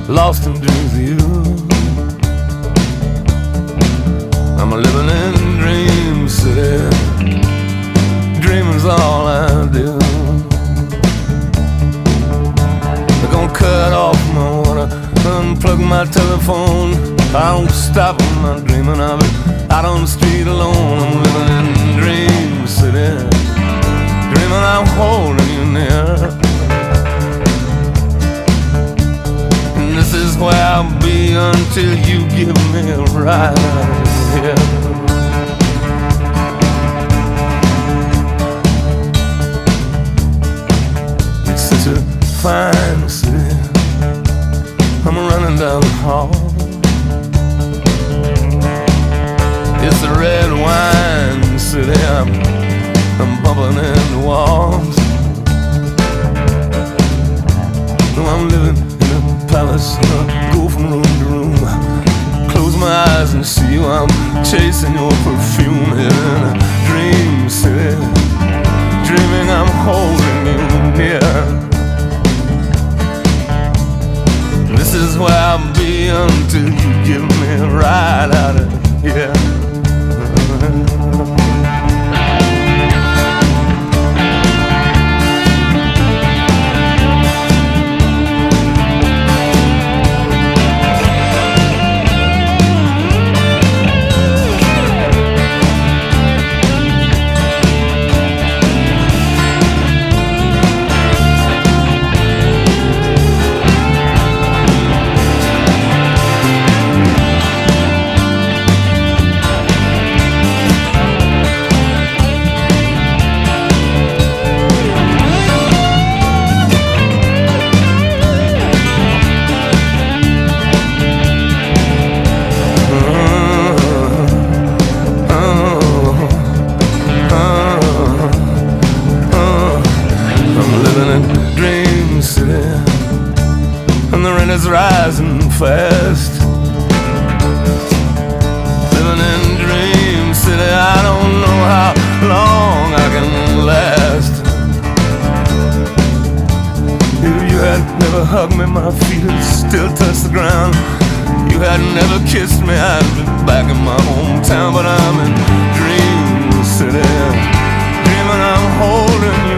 lost in dreams of you. I'm living in Dream City. Dreaming's all I do. They're gonna cut off my water, unplug my telephone. I don't stop when I'm dreaming of it. Out on the street alone, I'm living in Dream City. Dreaming I'm holding you near. And this is where I'll be until you give me a ride out of here. It's such a fine city. I'm running down the hall. It's a red wine city. I'm bumping in the walls. No, I'm living in a palace. I go from room to room. Close my eyes and see you. I'm chasing your perfume here in a dream city. Dreaming I'm holding you near. This is where I'll be until you give me a ride out of here. And the rent is rising fast. Living in Dream City, I don't know how long I can last. If you had never hugged me, my feet would still touch the ground. You had never kissed me, I'd be back in my hometown. But I'm in Dream City, dreaming I'm holding you